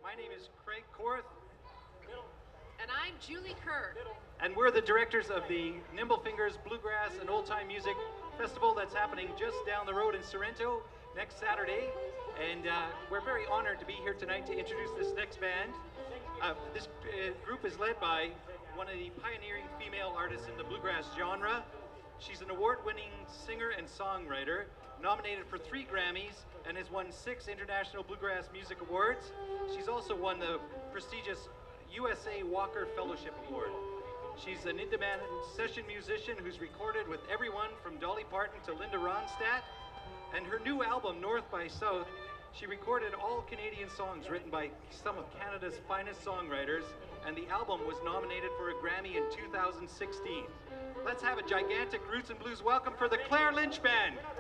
My name is Craig Korth, And I'm Julie Kerr. and we're the directors of the Nimble Fingers Bluegrass and Old Time Music Festival that's happening just down the road in Sorrento next Saturday. And we're very honored to be here tonight to introduce this next band. This group is led by one of the pioneering female artists in the bluegrass genre. She's an award-winning singer and songwriter, nominated for 3 Grammys, and has won 6 International Bluegrass Music Awards. She's also won the prestigious USA Walker Fellowship Award. She's an in-demand session musician who's recorded with everyone from Dolly Parton to Linda Ronstadt. And her new album, North by South, she recorded all Canadian songs written by some of Canada's finest songwriters, and the album was nominated for a Grammy in 2016. Let's have a gigantic Roots and Blues welcome for the Claire Lynch Band.